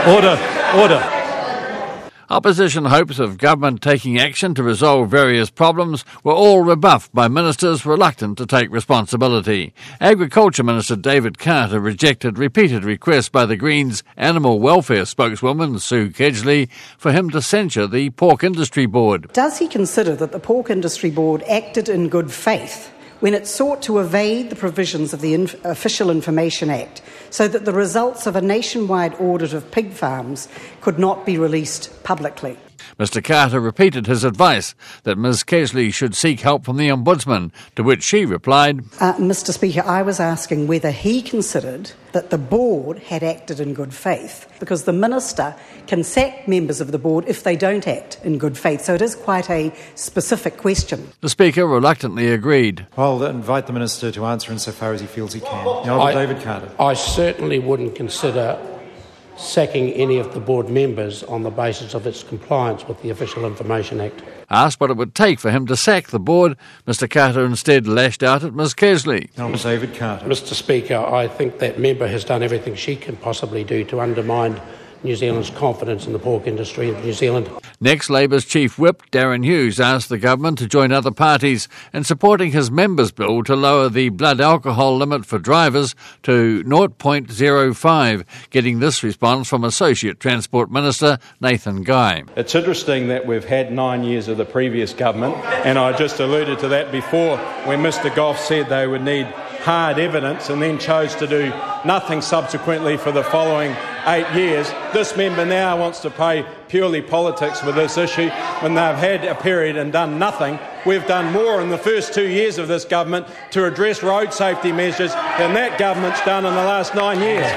Order. Opposition hopes of government taking action to resolve various problems were all rebuffed by ministers reluctant to take responsibility. Agriculture Minister David Carter rejected repeated requests by the Greens animal welfare spokeswoman Sue Kedgley for him to censure the Pork Industry Board. Does he consider that the Pork Industry Board acted in good faith when it sought to evade the provisions of the Official Information Act so that the results of a nationwide audit of pig farms could not be released publicly? Mr Carter repeated his advice that Ms Kedgley should seek help from the Ombudsman, to which she replied, Mr Speaker, I was asking whether he considered that the board had acted in good faith, because the Minister can sack members of the board if they don't act in good faith, so it is quite a specific question. The Speaker reluctantly agreed. I'll invite the Minister to answer insofar as he feels he can. The Honourable David Carter. I certainly wouldn't consider sacking any of the board members on the basis of its compliance with the Official Information Act. Asked what it would take for him to sack the board, Mr Carter instead lashed out at Ms Kedgley. Honourable David Carter. Mr Speaker, I think that member has done everything she can possibly do to undermine New Zealand's confidence in the pork industry in New Zealand. Next, Labour's Chief Whip, Darren Hughes, asked the government to join other parties in supporting his members' bill to lower the blood alcohol limit for drivers to 0.05, getting this response from Associate Transport Minister Nathan Guy. It's interesting that we've had 9 years of the previous government, and I just alluded to that before when Mr Goff said they would need hard evidence and then chose to do nothing subsequently for the following 8 years. This member now wants to play purely politics with this issue when they've had a period and done nothing. We've done more in the first 2 years of this government to address road safety measures than that government's done in the last 9 years.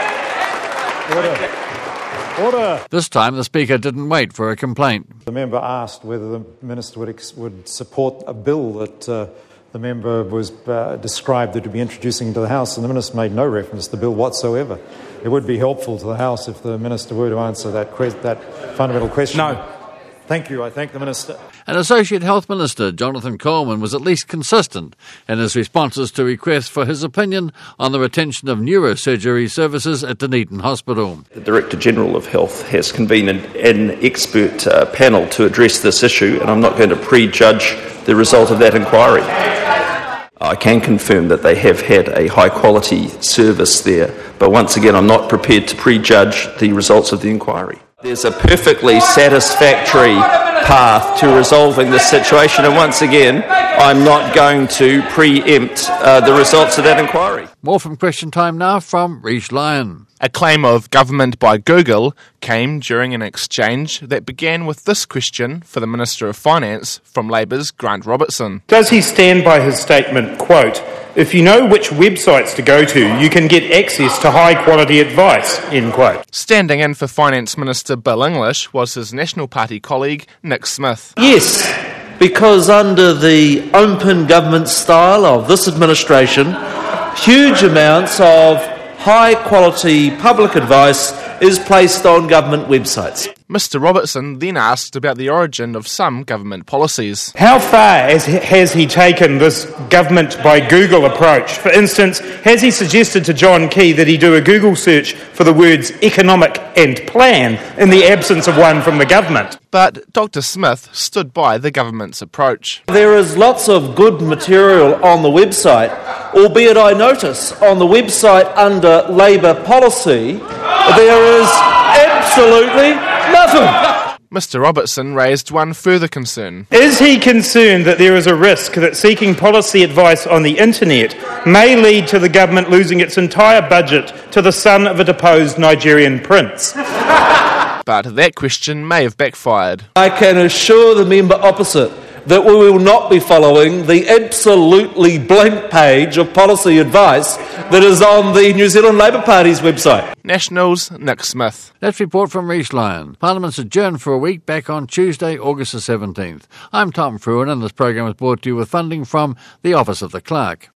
Order. This time the Speaker didn't wait for a complaint. The member asked whether the Minister would support a bill that the member was described that to be introducing into the House, and the Minister made no reference to the bill whatsoever. It would be helpful to the House if the Minister were to answer that fundamental question. No. Thank you. I thank the Minister. And Associate Health Minister Jonathan Coleman was at least consistent in his responses to requests for his opinion on the retention of neurosurgery services at Dunedin Hospital. The Director-General of Health has convened an expert panel to address this issue, and I'm not going to prejudge the result of that inquiry. I can confirm that they have had a high-quality service there, but once again, I'm not prepared to prejudge the results of the inquiry. There's a perfectly satisfactory path to resolving this situation, and once again, I'm not going to preempt the results of that inquiry. More from Question Time now from Rhys Lyon. A claim of government by Google came during an exchange that began with this question for the Minister of Finance from Labour's Grant Robertson. Does he stand by his statement, quote, "If you know which websites to go to, you can get access to high-quality advice," end quote? Standing in for Finance Minister Bill English was his National Party colleague Nick Smith. Yes, because under the open government style of this administration, huge amounts of high-quality public advice is placed on government websites. Mr Robertson then asked about the origin of some government policies. How far has he taken this government by Google approach? For instance, has he suggested to John Key that he do a Google search for the words economic and plan in the absence of one from the government? But Dr Smith stood by the government's approach. There is lots of good material on the website, albeit I notice on the website under Labour policy there is absolutely nothing. Mr Robertson raised one further concern. Is he concerned that there is a risk that seeking policy advice on the internet may lead to the government losing its entire budget to the son of a deposed Nigerian prince? But that question may have backfired. I can assure the member opposite that we will not be following the absolutely blank page of policy advice that is on the New Zealand Labour Party's website. Nationals, Nick Smith. That's report from Rhys Lyon. Parliament's adjourned for a week, back on Tuesday, August the 17th. I'm Tom Fruin, and this program is brought to you with funding from the Office of the Clerk.